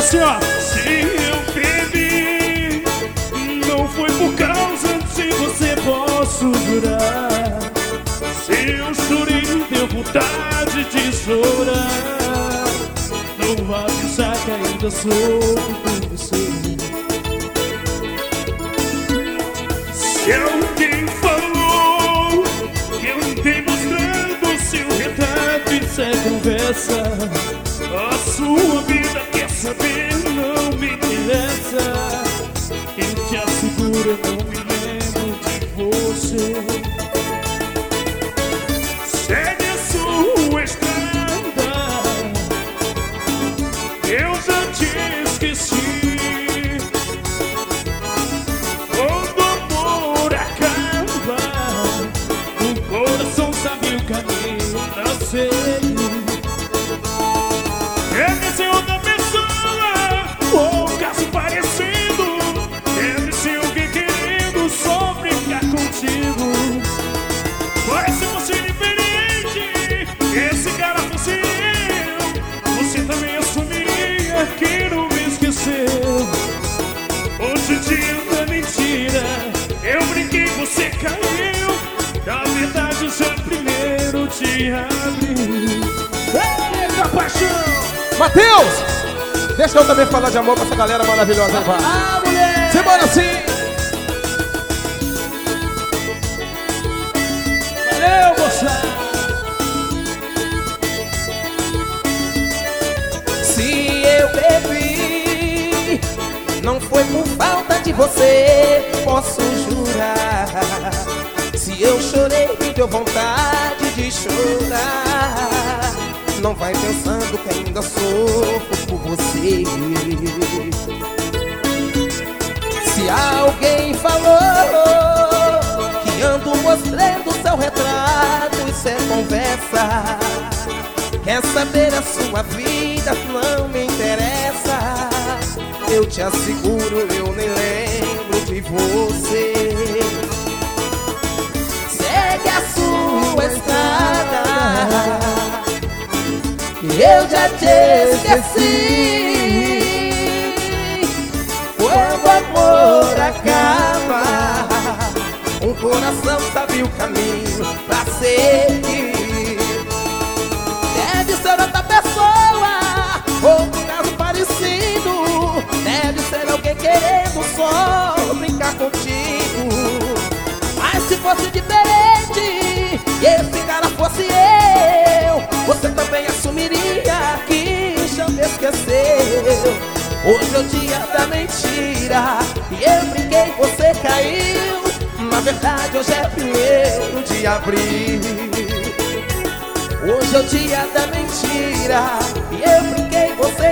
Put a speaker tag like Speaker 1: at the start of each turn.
Speaker 1: assim, ó.
Speaker 2: Se eu bebi, não foi por causa de você, posso jurar. Se eu chorei, deu vontade de chorar. Não vá pensar que ainda sou por você. Se alguém falou que eu andei mostrando seu retrato, isso é conversa. A sua vida, quer saber, não me interessa. Eu te asseguro, eu não me lembro de você. Segue a sua estrada, eu já te esqueci. Quando o amor acaba, o coração sabe o caminho, não sei. Deve ser outra pessoa, ou um caso parecido. Deve ser alguém querendo só brincar contigo. Mas se fosse diferente, esse cara fosse eu, você também assumiria que não me esqueceu. Hoje o dia da mentira, eu brinquei, você caiu. Na verdade eu já primeiro te abri.
Speaker 1: Eita, paixão!
Speaker 3: Matheus, deixa eu também falar de amor pra essa galera maravilhosa.
Speaker 1: Ah, mulher!
Speaker 3: Simbora sim!
Speaker 1: Valeu, moça!
Speaker 4: Se eu bebi, não foi por falta de você, posso jurar. Se eu chorei, me deu vontade de chorar. Não vai pensando que ainda sofro por você. Se alguém falou que ando mostrando seu retrato, isso é conversa. Quer saber a sua vida, não me interessa. Eu te asseguro, eu nem lembro de você. Segue a sua estrada, eu já te esqueci. Quando o amor acaba, um coração sabe o caminho pra seguir. Deve ser outra pessoa, ou um caso parecido. Deve ser alguém querendo só brincar contigo. Mas se fosse diferente, e esse cara fosse eu, você também assumiria que já me esqueceu. Hoje é o dia da mentira, e eu brinquei, você caiu. Na verdade hoje é 1º de abril. Hoje é o dia da mentira, e eu brinquei, você